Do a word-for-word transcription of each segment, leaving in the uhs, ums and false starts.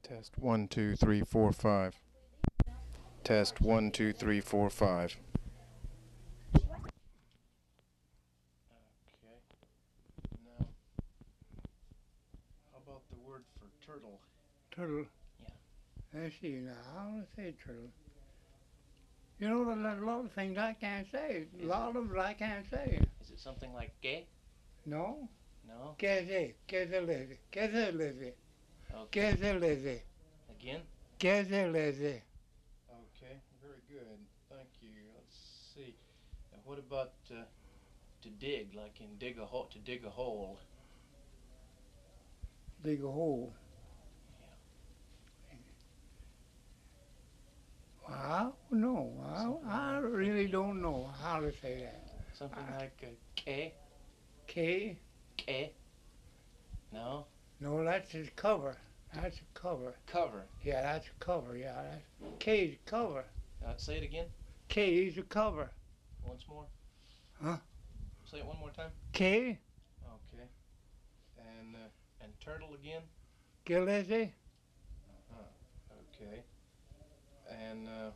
Test one, two, three, four, five. Test one, two, three, four, five. Okay. Now, how about the word for turtle? Turtle. Yeah. Let's see now. How do I say turtle? You know, there's a lot of things I can't say. A Is lot it- of them I can't say. Is it something like gay? No? No? ¿Qué es? ¿Qué es el ese? ¿Qué es el ese? Okay. ¿Qué es el ese? Again? ¿Qué es el ese? Okay, very good. Thank you. Let's see. Now, what about uh, to dig, like in dig a hole, to dig a hole? Dig a hole. Yeah. Well, I don't know. I, Something I like really don't know how to say that. Something I- like a K? K? K? No? No, that's his cover. That's a cover. Cover. Yeah, that's a cover. Yeah, that's K's a cover. Uh, say it again. K is a cover. Once more. Huh? Say it one more time. K? Okay. And uh, and turtle again. ¿Qué le ese? Uh-huh. Okay. And uh,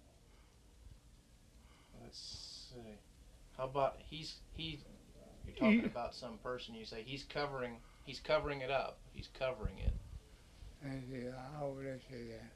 let's see. How about he's he's you're talking He- about some person, you say he's covering he's covering it up. He's covering it. Let's see, how would I say that?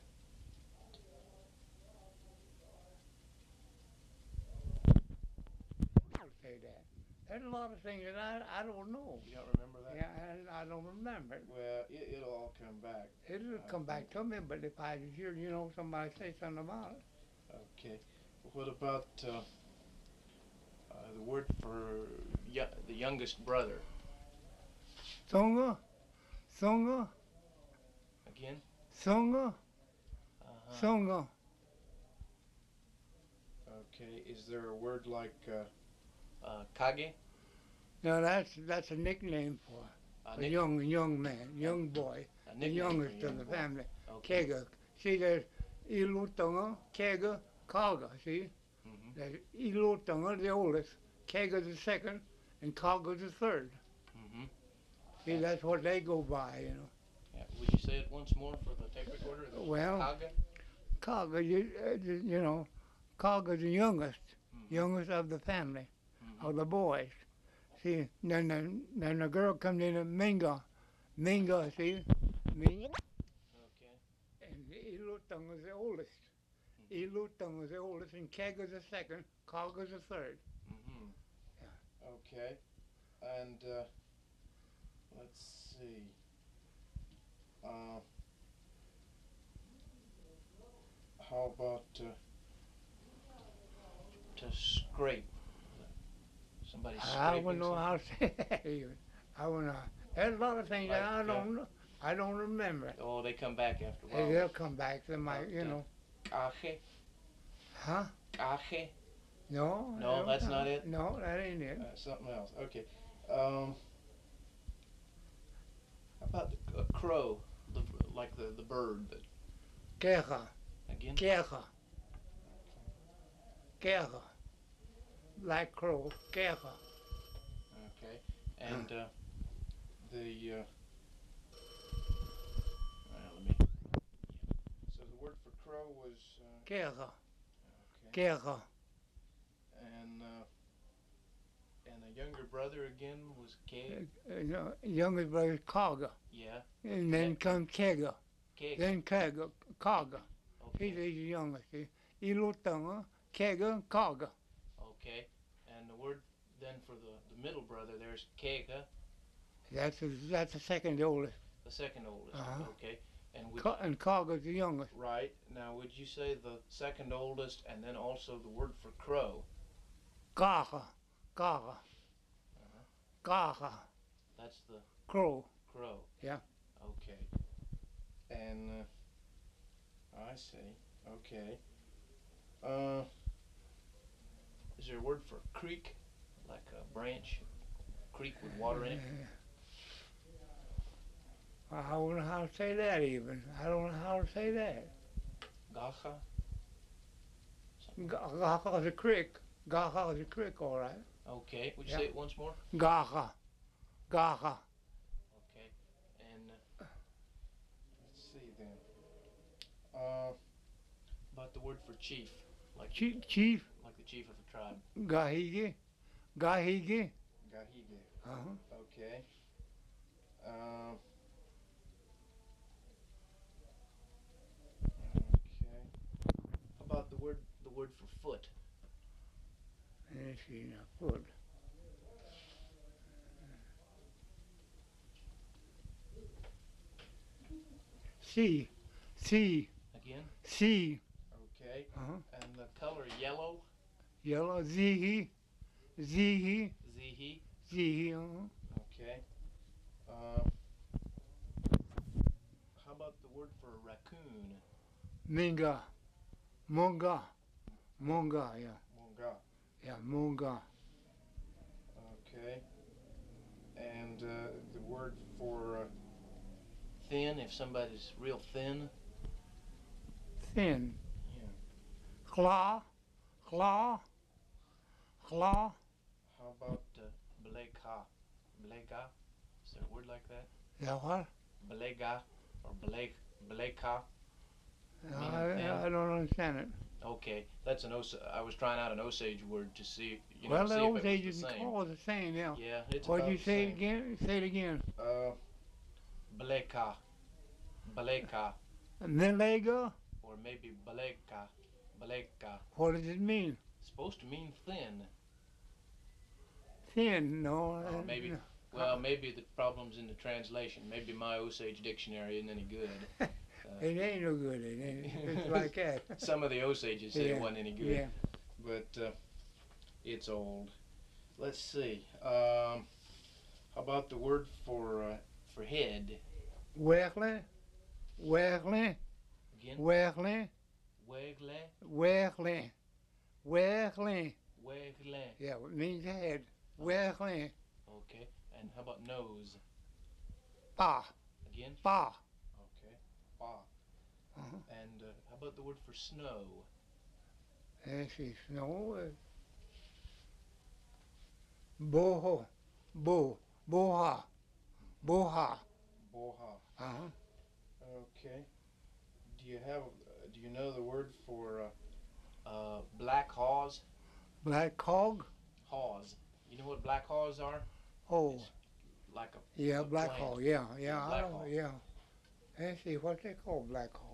How to say that? There's a lot of things that I, I don't know. You don't remember that? Yeah, I, I don't remember it. Well, it, it'll all come back. It'll I come back think. to me, but if I hear, you know, somebody say something about it. Okay. What about uh, uh, the word for yo- the youngest brother? Songa? Songa? Again? Songa? Uh-huh. Songa? Okay. Is there a word like uh, uh, kage? No, that's that's a nickname for A a nick- young young man, young boy, a the nickname youngest for a of the young boy. family. Okay. Kega. See, there's Ilutonga, Kega, Kaga. See, Mm-hmm. there's Ilutonga, the oldest, Kega the second, and Kaga the third. Mm-hmm. See, that's what they go by, you know. Yeah. Would you say it once more for the tape recorder? The Well, kage? Kaga, you, uh, you know, Kaga the youngest, Mm-hmm. youngest of the family, Mm-hmm. of the boys. See, then the, then the girl comes in, and Minga, Minga, see, Minga. Okay. And Ilutang is the oldest. Mm-hmm. Ilutang is the oldest, and Keg is the second, Kog is the third. Mm-hmm. Yeah. Okay. And uh, let's see. Uh, how about uh, to scrape? Somebody scraping I don't know something? how to say that even. I don't know. There's a lot of things that I Like, uh, don't know. I don't remember. Oh, they come back after a Hey, while. they'll come back to my, you know. Kaje? Huh? Kaje? No. No, I don't that's know. not it? No, that ain't it. Uh, something else. Okay. Um, how about the, a crow? The, like the, the bird that, Kecha. again? Kecha. Kecha. Black crow. Kecha. Okay. And uh, the uh, well, let me. So the word for crow was uh, Kecha. okay. Kecha. And uh, and a younger brother again was K. Uh, uh, youngest brother is Kaga. Yeah. And then Yeah. comes Kega. K. Then Kega. Kaga. He's Okay. the youngest. See? Ilutanga, Kega, Kaga. Okay. And the word then for the, the middle brother there's Kega, That's the, that's the second oldest. the second oldest. Uh-huh. Okay. And would Ka- and Kaga's the youngest. right now would you say the second oldest and then also the word for crow? Kaga. Kaga. Uh-huh. Kaga. That's the Crow. crow. Yeah. Okay. And uh, I see. Okay. Uh, is there a word for creek, like a branch, creek with water in it? Uh, I don't know how to say that even. I don't know how to say that. Gacha. Gaga is a creek. Gaga is a creek, all right. Okay. Would you Yeah. say it once more? Gaga. Gaga. Okay. And uh, let's see then. Uh, about the word for chief, like Chief, chief like the chief of a tribe. Gahigi, Gahigi. Gahige. Uh-huh. Okay. Um. Okay. How about the word the word for foot? Let's see now, foot. C, C, Again. C. Okay. Uh-huh. And the color yellow. Yellow, Zihi, Zihi, Zihi. Zihi. Uh-huh. Okay. Uh, how about the word for raccoon? Minga, Munga, Munga, yeah, Munga. yeah, Munga. Okay. And uh, the word for uh, thin, if somebody's real thin. Thin. Yeah. Claw, claw, claw. How about uh, belega? Belega? Is there a word like that? Yeah, what? Belega or beleg beleka? I, thin. I don't understand it. Okay, that's an Os. I was trying out an Osage word to see, you know, Well, see the if old it age was you the can same. call it the same, yeah. Yeah, it's What'd about you the say same. again? Say it again. Uh, beleka, beleka, Milega? or maybe beleka, beleka. What does it mean? Supposed to mean thin. Thin, no. Oh, uh, maybe. no. Well, maybe the problem's in the translation. Maybe my Osage dictionary isn't any good. Uh, It ain't no good. It ain't. It's like that. Some of the Osages say Yeah, it wasn't any good, Yeah. but uh, it's old. Let's see. Um, how about the word for uh, for head? Wegle, wegle, Again, wegle, wegle, wegle, wegle. wegle. Yeah, it means head. Wegle, Okay. And how about nose? pa, Again. pa. Okay. Ba. Uh-huh. And uh, how about the word for snow? Let's see, snow. uh, Boho, bo, boha, boha. Boha. Uh-huh. Okay. Do you have? Uh, do you know the word for uh, uh, black haws? Black hog. Haws. You know what black haws are? Oh, It's like a yeah, a black plant. hog. Yeah, yeah, Yeah, I black don't, hog. yeah. Let's see what they call black hog.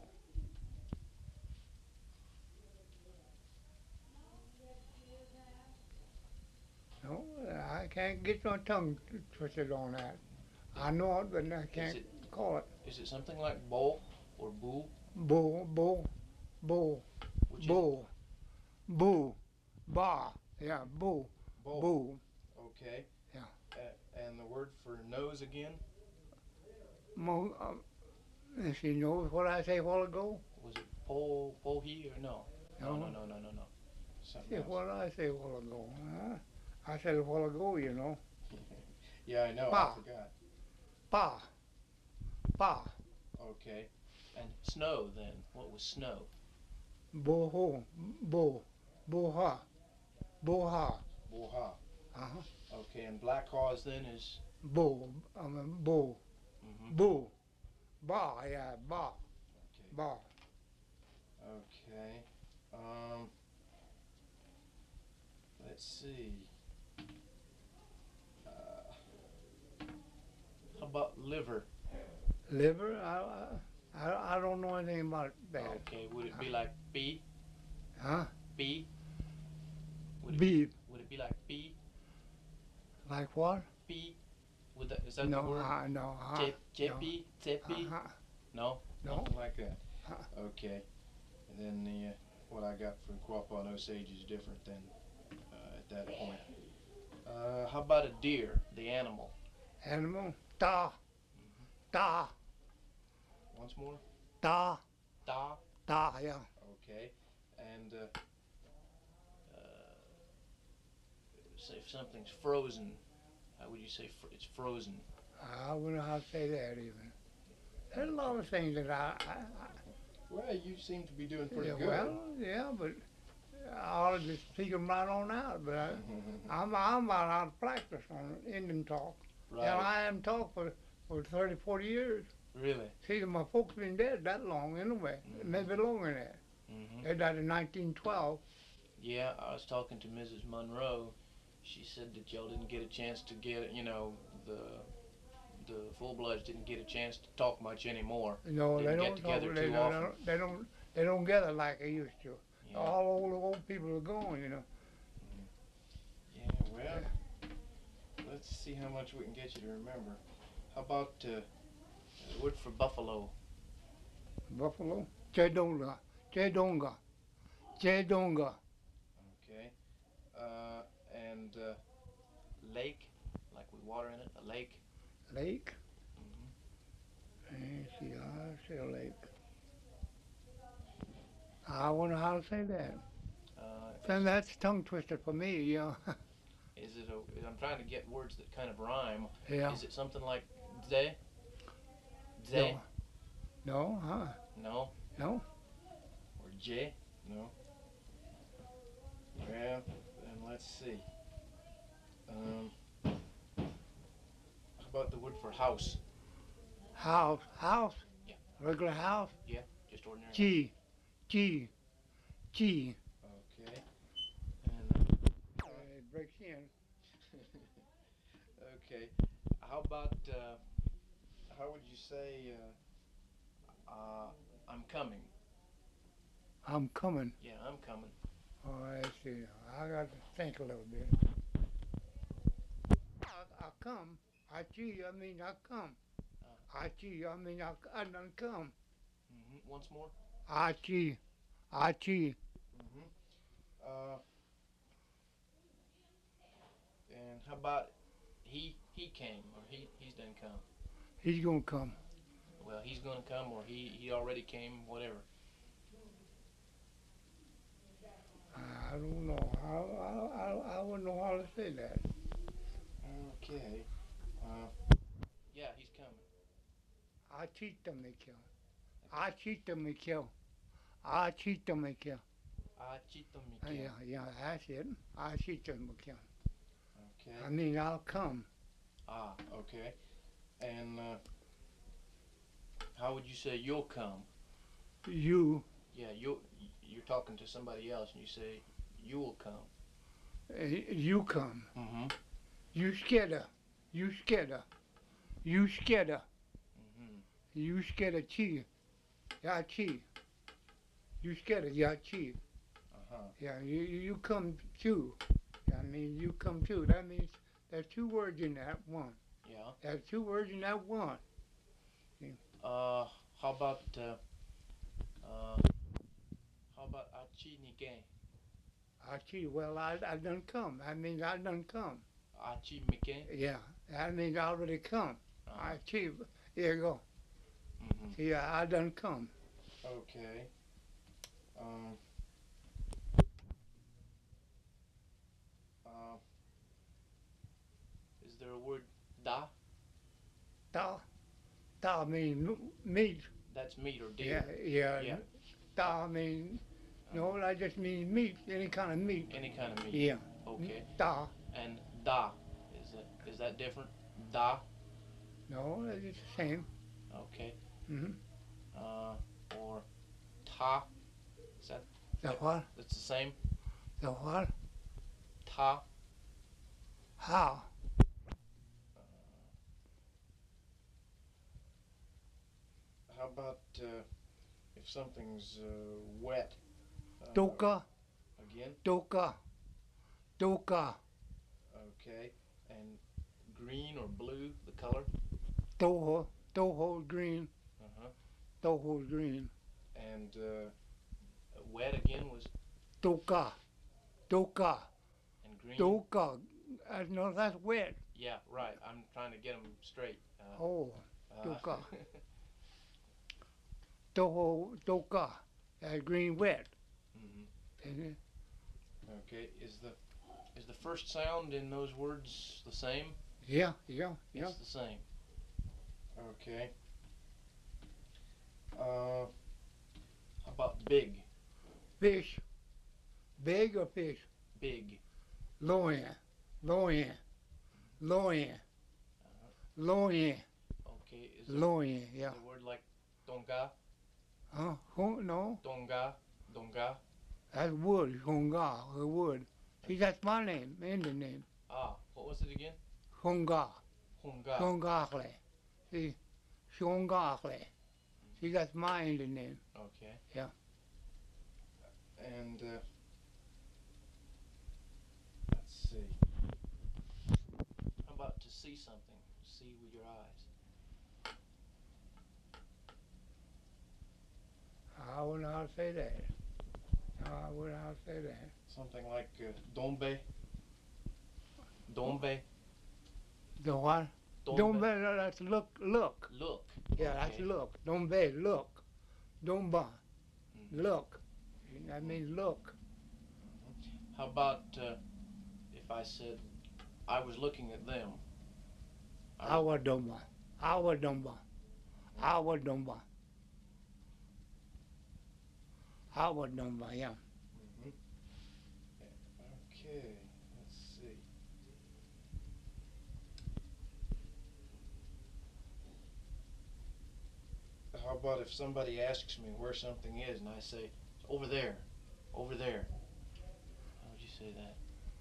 No, I can't get my tongue t- twisted on that. I know it, but I can't it- call it. Is it something like bowl or bull? Bull, bull, bull, Which is it? bull, bull, ba. Yeah, bull, Bowl. bull. Okay. Yeah. Uh, and the word for nose again? Mo, um, let's see, know what I say a while ago? Was it po pohi or no? No, no, no, no, no, no. Something See, else. what did I say a while ago? Huh? I said a while ago, you know. Yeah, I know. Pa. I forgot. Pa, pa, Okay. And snow then? What was snow? bo ho, bo, bo ha, bo ha. Boha. Uh-huh. Okay. And black haws then is? Bo, I mean, bo, Mm-hmm. bo, ba, yeah, ba, Okay. ba. Okay. Um. Let's see. Uh, how about liver? Liver, I, I, I don't know anything about that. Okay. Would it be like B? Huh? B? Would it, Beef, would it be like B? like what? B? Would that, is that No, the word? uh, no, uh, Je- Jeppy? Teppy? uh-huh. No? No. Nothing like that. Uh-uh. Okay. And then the uh, what I got from Quapaw and Osage is different than uh, at that point. Uh, how about a deer, the animal? Animal, ta, ta, Once more? ta, Da? ta, yeah. Okay. And uh, uh, say if something's frozen, how would you say fr- it's frozen? I wouldn't know how to say that even. There's a lot of things that I, I, I Well, you seem to be doing pretty yeah, good. well, yeah, but I ought to just speak them right on out. But I, I'm, I'm about out of practice on Indian talk. Right. And I haven't talked for, for thirty, forty years. Really? See, my folks been dead that long anyway. Mhm. Maybe longer than that. Mhm. They died in nineteen twelve. Yeah, I was talking to Missus Monroe. She said that y'all didn't get a chance to get, you know, the the full bloods didn't get a chance to talk much anymore. No, they Didn't get don't talk. together They too don't. They often. don't. They don't, they don't gather like they used to. Yeah. All old old people are gone. You know. Yeah. Well, let's see how much we can get you to remember. How about uh, the word for buffalo? Buffalo. Chedonga. Chedonga. Chedonga. Okay. Uh, and uh, lake, like with water in it, a lake. Lake. Hmm. Let's see. I say lake. I wonder how to say that. Uh, Then is, that's tongue twister for me. You know. is it a? I'm trying to get words that kind of rhyme. Yeah. Is it something like de? De? No. No. Huh. No. No. Or j? No. Well, then let's see. Um, how about the word for house? House. House. Yeah. Regular house. Yeah, just ordinary. G. G. G. Okay. And Uh, it breaks in. okay. How about uh, how would you say uh, uh, I'm coming? I'm coming. Yeah, I'm coming. Oh, I see. I got to think a little bit. I, I come. I gee, I mean I come. Uh, I gee, I mean I, I done come. hmm Once more. I gee. I gee. hmm Uh, and how about he he came or he he's done come? He's gonna come. Well, he's gonna come or he he already came. Whatever. I don't know. I, I, I, I wouldn't know how to say that. Okay. Uh, yeah, he's coming. I cheat them, they kill. I cheat them, they kill. I cheat them, they kill. Ah, chito mi Uh, yeah, yeah, that's it. I cheat them, they kill. Okay. I mean, I'll come. Ah, okay. And uh, how would you say you'll come? You, Yeah, you you're talking to somebody else and you say you'll come. uh, you come. Mm-hmm. You scared her. You scared her. You scared her. Mm-hmm. You scared of chi. Yeah, chi. You scared of yeah, chi. Uh-huh. Yeah, you, you you come too. I mean, you come too. That means there's two words in that one. Yeah. There's two words in that one. Uh, how about uh, uh, how about achi nigen? I chi, well, I, I done come. That means I done come. Achi miken? Yeah, that means I already come. Uh-huh. I chi, here you go. Mm-hmm. See, I, I done come. Okay. Um. Uh, is there a word da? Da, da mean m- meat. That's meat or Yeah, deer. yeah. Yeah. Da mean, no, that just means meat, any kind of meat. Any kind of meat. Yeah. Okay. Da. And da, is that is that different? Da. No, it's the same. Okay. Mm-hmm. Uh, or ta. Is that The what? that's the same? The what? Ta. How? Uh, how about uh, if something's uh, wet? Uh, Doka, Again. doka, doka, Okay. And green or blue, the color. toho, toho green, Uh huh. toho green, And uh, wet again was doka, doka, and green. doka. I know that's wet. Yeah, right. I'm trying to get them straight. Uh, Oh, uh, doka. toho, doka. That's green wet. mhm. Isn't it? Okay. Is the is the first sound in those words the same? Yeah, yeah, yeah. It's the same. Okay. Uh, how about big? Fish. Big or fish? Big. Loin, loin, loin, Uh, loin. okay. Is Is it, loin, yeah. is it a word like donga? Huh? Hon- No, Donga? Donga? that's wood, Honga, the wood. See, that's my name, Indian name. Ah, what was it again? Honga, Hunga. Shongakle. See, Shongakle. See, that's my Indian name. Okay. Yeah. And, uh, let's see. How about to see something? See with your eyes. I wouldn't know how to say that. No, I wouldn't know how to say that. Something like uh, dombe. Dombe. The what? Don't be, that's look, look. Look. Yeah, that's Okay. look. Don't be, look. Don't buy, Mhm. look. That means look. How about uh, if I said I was looking at them? I was- Our Dumba. Our Dumba. Our Dumba. Our Dumba, yeah. Mhm. Okay, let's see. How about if somebody asks me where something is and I say, it's over there, over there. How would you say that?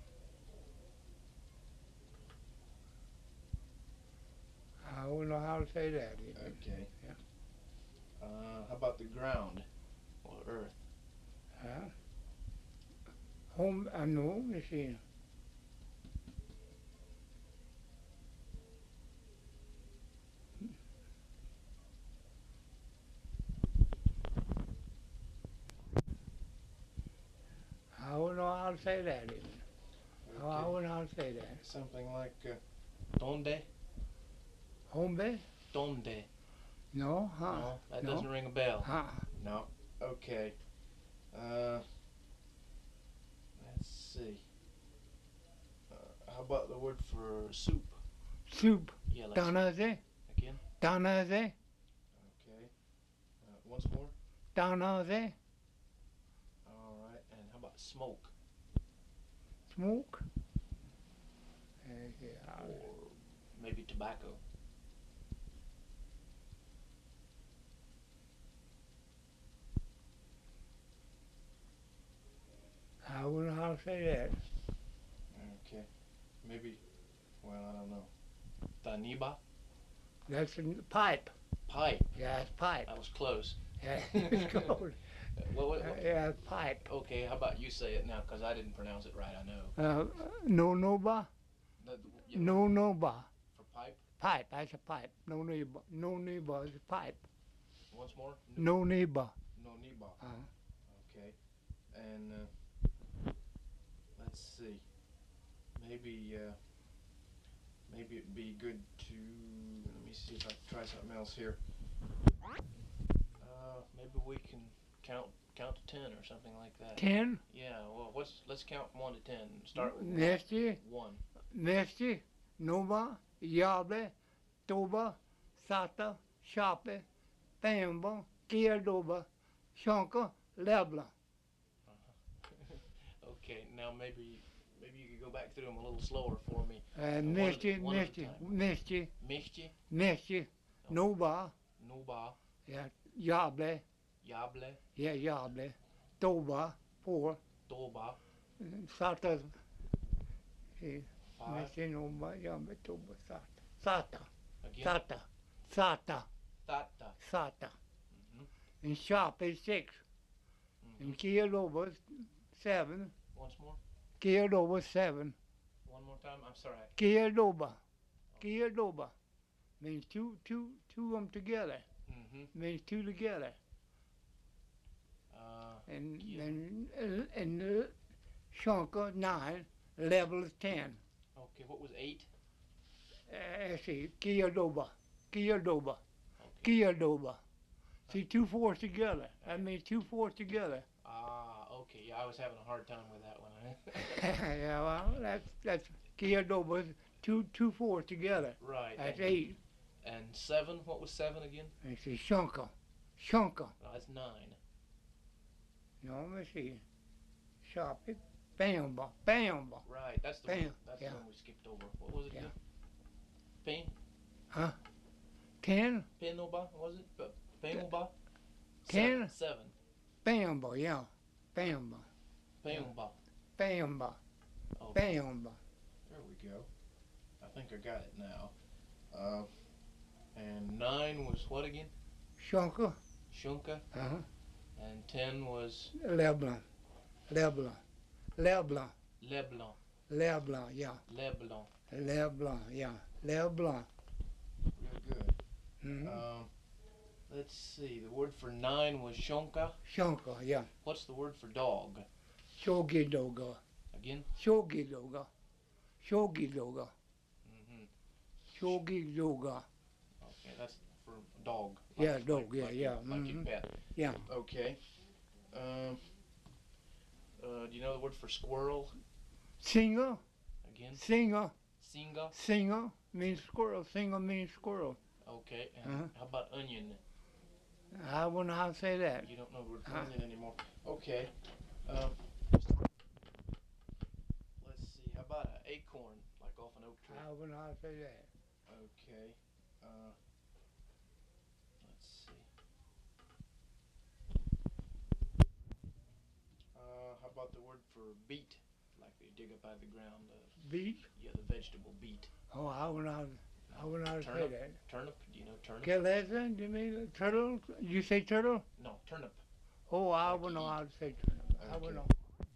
I wouldn't know how to say that even. Okay. Yeah. Uh, how about the ground or earth? Huh? Home, I know, you see. I wouldn't know how to say that even. Oh, I Okay. wouldn't know how to say that. Something like uh, donde? Home base? Donde? No, huh? No, that no. doesn't ring a bell. Huh? No. Okay. Uh, let's see. Uh, how about the word for soup? Soup. Yeah, like Tanaze? again. Tanaze? Okay. Uh, once more. Tanaze? All right. And how about smoke? Smoke? Uh, yeah. Or maybe tobacco? I wouldn't know how to say that. Okay. Maybe. Well, I don't know. Taniba? That's a pipe. Pipe. Yeah, it's pipe. That was close. Yeah, it's called. Uh, what, what, what- Yeah, it's pipe. Okay. How about you say it now? Because I didn't pronounce it right. I know. Uh, no noba? The, the, yeah, No noba. For pipe. Pipe, that's a pipe. No neighbor. No neighbor is a pipe. Once more. No neighbor. No niba. Uh, Okay. And uh, let's see. Maybe uh, maybe it'd be good to let me see if I can try something else here. Uh, maybe we can count count to ten or something like that. ten. Yeah. Well, what's let's count from one to ten. Start with Nesti. one. Nesti. Nova. Yable. Toba. Sata. Shape. Pamba. Kierdoba. Shanka. Lebla. Okay. Now maybe maybe you could go back through them a little slower for me. Uh, one at- Nesti. one at a Nesti. time. Nesti. Michti, Nesti. Nova. Nuba, Yeah. Yable. Yable, Yeah, Yable. Toba. Four. Doba, Sata. See. five. Nesti. Nova. Yable. Toba. Sata. Sata. Again. Sata. Sata. Tata. Sata. Mhm. And shop is six. Mhm. And Kierdoba seven. Once more. Kierdoba seven. One more time. I'm sorry. Kierdoba. Kierdoba. Means two, two, two of them together. Mm-hmm. Means two together. Uh, And Kier- then uh, and uh, Shonka nine. Level is ten. okay. What was eight? Uh, let's see. Kierdoba. Kierdoba. Okay. Kierdoba. See, two fours together. That means two fours together. Ah, okay. Yeah, I was having a hard time with that one. Huh? Yeah, well, that's that's Kierdoba. Two two fours together. Right. That's and, eight. and seven. What was seven again? And see, Shonka. Shonka. No, that's nine. No, let me see. Shop it. Bamba. Bamba. Right. That's the Bam, one. That's yeah. the one we skipped over. What was it Yeah. again? Pain. Huh? Ten? Penelba, was it? But Penelba? Ten? Seven. Seven. Bamba, yeah. Bamba. Penelba. Bamba. Okay. Bamba. There we go. I think I got it now. Uh, and nine was what again? Shunka. Shunka. Uh-huh. And ten was Leblanc. Leblanc. Leblanc. Leblanc. Leblanc, yeah. Leblanc. Leblanc, yeah. Leblanc. Real good. Mm-hmm. Um, let's see. The word for nine was shonka. Shunka, yeah. What's the word for dog? Shogidoga. Again? Shogidoga. Shogidoga. Mm-hmm. Shogidoga. Okay, that's for dog. Yeah, Like- dog, like- yeah, like yeah. Your, like your Mhm. pet. Yeah. Okay. Um, uh, do you know the word for squirrel? Singer. Again? Singer. Singa. Singer means squirrel. Singer means squirrel. Okay. And Uh-huh. how about onion? I wouldn't know how to say that. You don't know the word for Huh. onion anymore. Okay. Um, let's see. How about an acorn, like off an oak tree? I wouldn't know how to say that. Okay. Uh, let's see. Uh, how about the word for beet, like they dig up out of the ground? Uh, Beet? yeah, the vegetable beet. Oh, I wouldn't know how to, I wouldn't know how to say Turnip? that. Turnip? Do you know turnip? Keleza, you mean turtle? You say turtle? No, turnip. Oh, I Like wouldn't know eat. how to say turnip. I Okay. wouldn't know.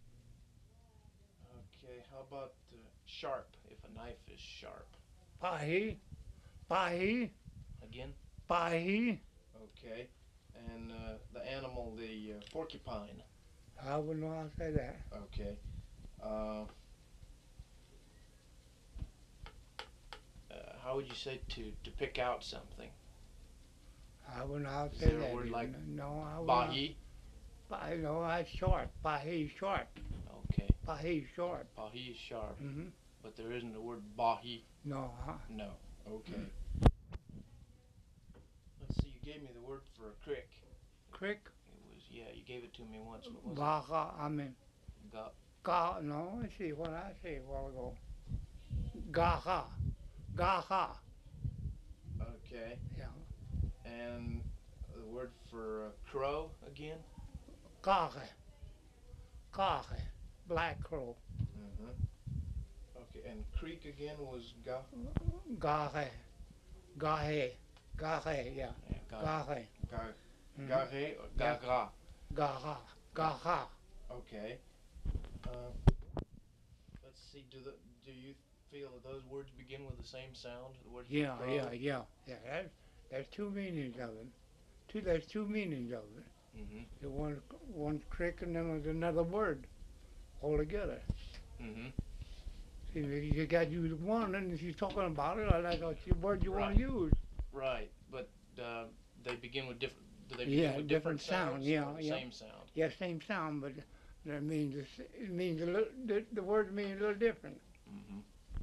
Okay. How about uh, sharp? If a knife is sharp. Pahi. Pahi. Again. Pahi. Okay. And uh, the animal, the uh, porcupine. I wouldn't know how to say that. Okay. Uh, uh, how would you say to, to pick out something? I wouldn't know how to Is say there a that. word either. like no, I wouldn't know. Bahi. Pahi, no, that's short. Pahi, short. Okay. Pahi, short. Bahi is sharp, Mm-hmm. but there isn't a word Bahi. No, huh? No. Okay. Let's see. You gave me the word for a crick. Crick. It was yeah. You gave it to me once. What was Gaha, I mean, it? Ga. ga, no, let's see what I say a while ago. Gaha. Gaha. Okay. Yeah. And the word for uh, crow again. Gahe. Gahe. Black crow. Mm-hmm. Okay. And creek again was ga. Gahe. Gahe. Gahe, yeah. Yeah, ga. Gahe. Ga. Mhm. Gare or Yeah. gaga. Gaha. Gaha. Okay. Uh, let's see. Do the do you feel that those words begin with the same sound? The word for Yeah, crow? yeah, yeah. Yeah, that, there's two meanings of it. Two, there's two meanings of it. Mm-hmm. The one, one crick and then there's another word altogether. Mm-hmm. See, you got to use one, and if you're talking about it, that's the word you want Right. to use. Right, but uh, they begin with different. Do they begin Yeah, with different different, sound, sounds yeah, or the yeah. same sound? Yeah, same sound, but that means it's- it means a little. The, the words mean a little different. Mm-hmm.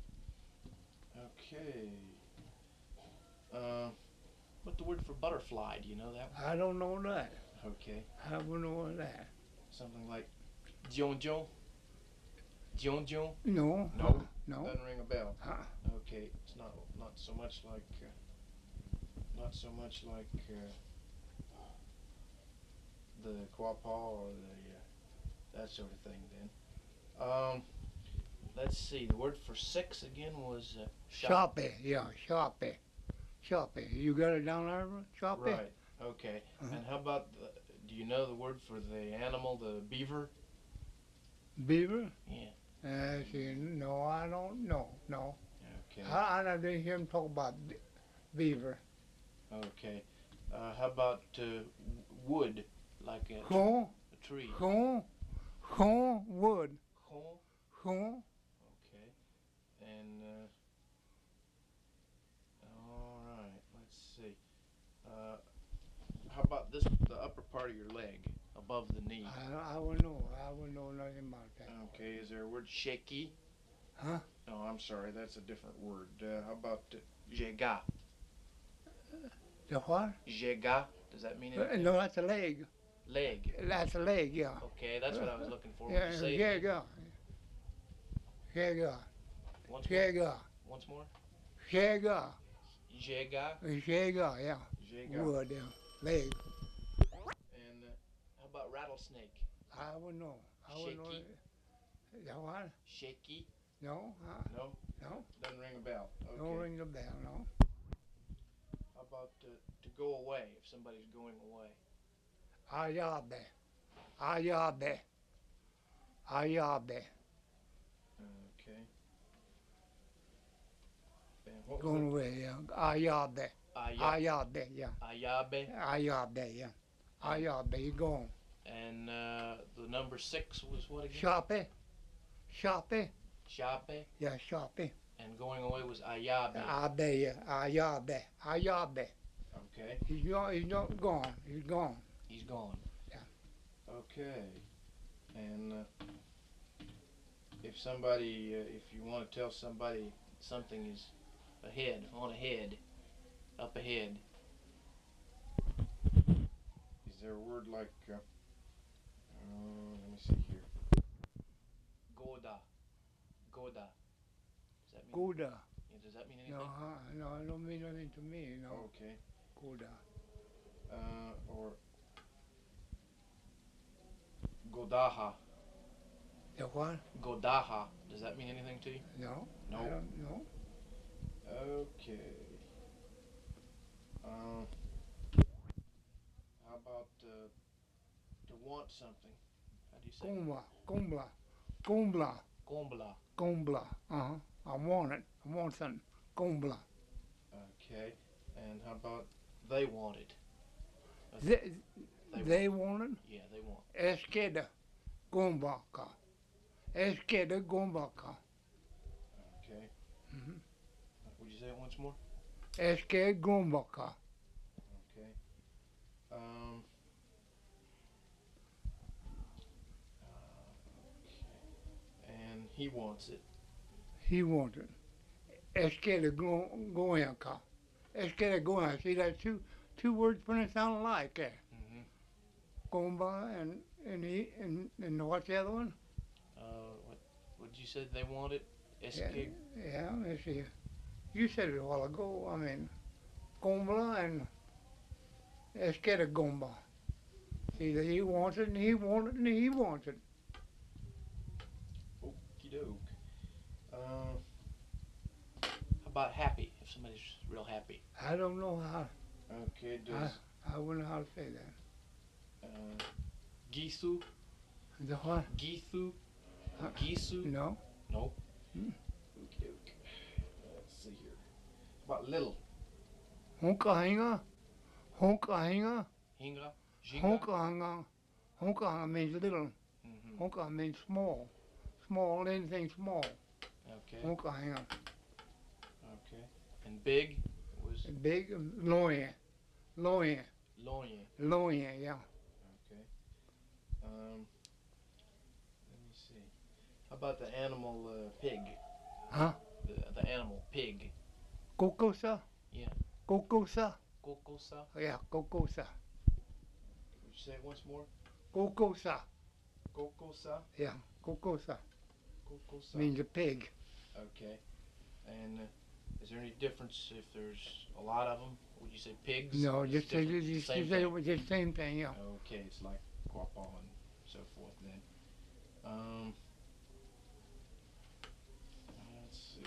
Okay. Uh, what's the word for butterfly? Do you know that I don't know that. one? Okay. I wouldn't know that. Something like Jonjon. Jonjon. No. No. No. Doesn't ring a bell. Huh. Okay, it's not not so much like uh, not so much like uh, the quapaw or the uh, that sort of thing. Then, um, let's see. The word for six again was uh, shop. Shoppe. Yeah, shoppe. Shoppe. You got it down there, shoppe? Right. Okay. Uh-huh. And how about the? Do you know the word for the animal, the beaver? Beaver? Yeah. Uh, see, no, I don't know. No. Okay. I, I didn't hear him talk about be- beaver. Okay. Uh, how about uh, w- wood, like a, tr- Huh? a tree? Huh? Huh? Wood. Hon. Huh? Okay. And uh, all right, let's see. Uh, how about this? The upper part of your leg, above the knee. I, I wouldn't know. I wouldn't know nothing about that. Okay. Is there a word shaky? Huh? No, I'm sorry. That's a different word. Uh, how about uh, jega? The what? Jega. Does that mean Uh, anything? no, that's a leg. Leg. That's a leg, yeah. Okay, that's what I was looking for. Yeah, Would you say yeah, it yeah. Yeah, yeah. once more? Yeah, yeah. Once more? Yeah, yeah. Jega. Jega, yeah. Jega. Wood, yeah. Leg. And uh, how about rattlesnake? I would know. I would know. Shaky. That one? Shaky. No, uh, No. no. Doesn't ring a bell. Don't Okay. ring the bell, no. How about uh, to go away if somebody's going away? Ayabe. Ayabe. Ayabe. Okay. And what was Going it? away, yeah. Ayabe. Aya- Ayabe, yeah. Ayabe. Ayabe, yeah. Ayabe, you gone. And uh, the number six was what again? Shoppe. Shoppe. Shape. Yeah, shoppe. And going away was Ayabe. Abe, yeah. Ayabe. Ayabe. Okay. He's not, he's not gone. He's gone. He's gone. Yeah. Okay. And uh, if somebody, uh, if you want to tell somebody something is ahead, on ahead, up ahead, is there a word like, uh, uh, let me see here, Goda, Goda. Does that mean? Gouda. Yeah, does that mean anything? No, uh, no, it don't mean nothing to me, no. Okay. Gouda. Uh, or Godaha. The what? Godaha. Does that mean anything to you? No. No. I don't know. Okay. Um. How about uh, to want something? How do you say? Gombla. Gombla. Gombla. Gombla. Gombla. Uh-huh. I want it. I want something. Gombla. Okay. And how about they want it? Uh, They, they they want it. Yeah, they want. Eskeda. Gombaka. Eskeda Gombaka. Okay. Mm-hmm. Would you say it once more? Eskeda Gombaka. Okay. Um. uh, okay. And he wants it. He wants it. Eskeda Goyaka. Eskeda Goyaka. See, that's two two words when it sound alike there. Mm-hmm. Gomba and and he and, and what's the other one? Uh, what? What you said they wanted? Yeah, Eskig. yeah, let's see. You said it a while ago. I mean, Gombla and Eskeda Gomba. See, that he wants it and he wants it and he wants it. Okie doke. Uh, how about happy? If somebody's real happy. I don't know how. Okay. Does I wouldn't know how to say that. uh, Gisu? The what? Gisu? Uh, Gisu? No. No. Hmm. Okie doke. Let's see here. How about little? Honkahinga. Honkahinga. Hinga? Jinga? Honkahanga. Honkahanga means little. Mm-hmm. Honka means small. Small, anything small. Okay. Honkahanga. Okay. And big was Big, loin. Loin. loin. Loin, yeah. Okay. Um. Let me see. How about the animal uh, pig? Huh? The, the animal pig. Kokosa? Yeah. Kokosa? Kokosa. Yeah, kokosa. Would you say it once more? Kokosa. Kokosa. Yeah, kokosa Kokosa. means a pig. Okay. And uh, is there any difference if there's a lot of them? Would you say pigs? No, It's just say, different? just Same say it thing. was the same thing, yeah. Okay, it's like quapaw and so forth then. Um, let's see.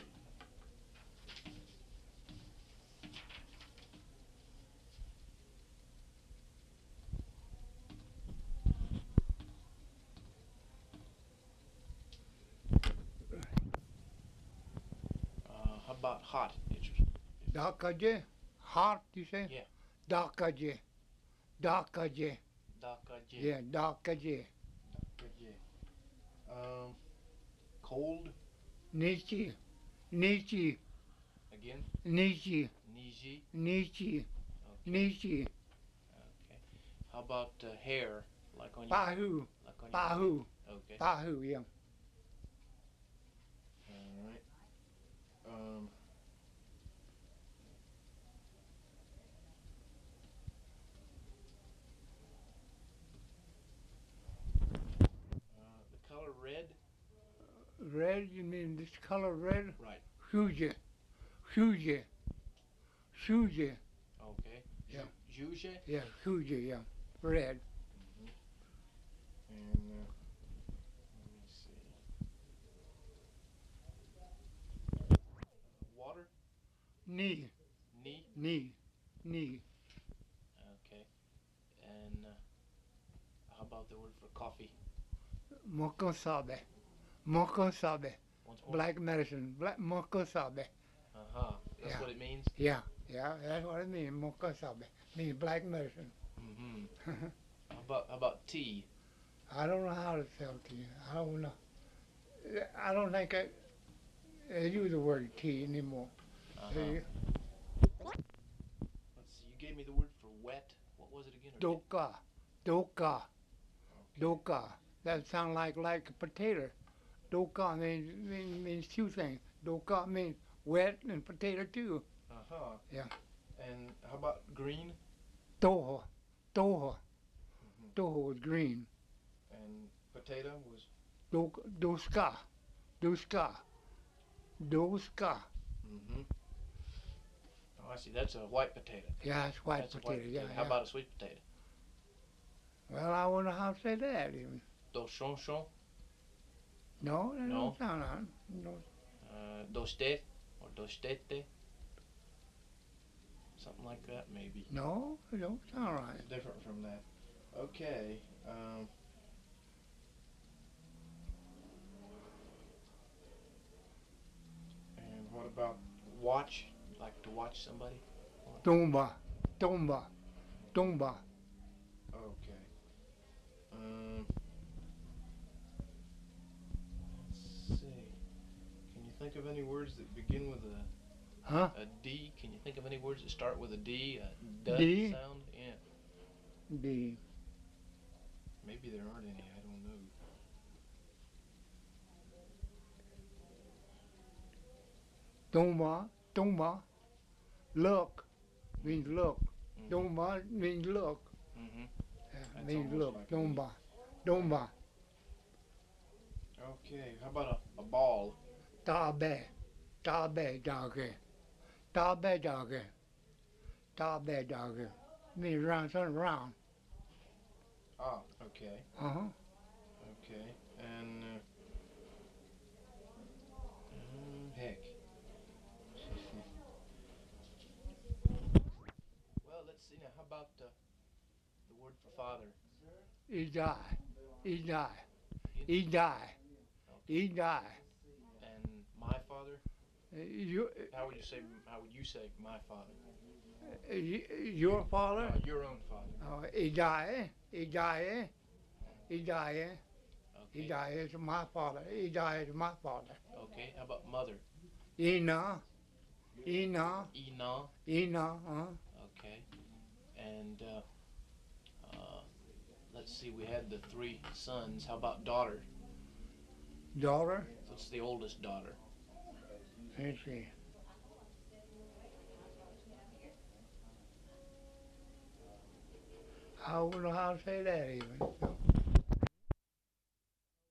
Uh, how about hot? It's, Dakaje? Hot, you say? Yeah. Dakaje. Dakaje. dakaje. Yeah, dakaje. Dakaje. Um, cold Nichi. Nichi. again. Nichi. Niji. Nichi. Okay. Nichi. Okay. How about uh, hair? Like on your. Pahu. Like on your. Pahu. Okay. Pahu, yeah. All right. Um. Uh, the color red. Red, you mean this color red? Right. Huge. Huge. Shuji. Okay. Yeah. Ju- Juge. Yeah, Shuji, yeah. Red. And uh, let me see. Water. Ni. Knee. Ni. Ni. Okay. And uh, how about the word for coffee? Mokosabe. Mokosabe. Once more. Black medicine. Black mokosabe. Uh huh. That's Yeah. what it means. Yeah, yeah, that's what it means. Mokosabe. Means black medicine. Mm-hmm. How about how about tea? I don't know how to tell to you. I don't know. I don't think I, I use the word tea anymore. Uh-huh. See? Let's see. You gave me the word for wet. What was it again? Or Doka. Doka. Okay. Doka. That sounds like like a potato. Doka means, means, means two things. Doka means wet and potato too. Uh-huh. Yeah. And how about green? Toho. Toho. Mm-hmm. Toho is green. And potato was. Do, doska. Doska. Doska. Mm-hmm. Oh, I see. That's a white potato. Yeah, it's white That's a potato. white Yeah, potato. How yeah. about a sweet potato? Well, I wonder how to say that even. Dos chonchon. No, that No? don't sound right. No. Uh, dostet or dostete. Something like that, maybe. No, it don't sound right. It's different from that. Okay. Um, and what about watch? Like to watch somebody? Tomba. Tomba. Tomba. Okay. Um, let's see. Can you think of any words that begin with a Huh? a D? Can you think of any words that start with a D? A D, D? sound? Yeah. The Maybe there aren't any. I don't know. Tomba. Tomba. Look. Means look. Mhm. Tomba means look. Mhm. Yeah, That's means almost look. like a Tomba. Tomba. Okay. How about a, a ball? Tabe. Tabe doggy. Tabe doggy. Tabe doggy. Means round, something round. Ah. Okay. Uh-huh. Okay. And uh, mm, heck. Well, let's see now. How about uh, the word for father? He die. He die. He die. He die. And my father? Uh, You, How would you say? How would you say my father? uh, y- your father? Uh, your own father. Uh, he die. He die. He die. He Okay. die is my father. He die is my father. Okay. How about mother? Ina. Ina. Ina. Ina. Uh, Okay. And uh, uh, let's see. We had the three sons. How about daughter? daughter. What's the oldest daughter? Let's see. I don't know how to say that even. So,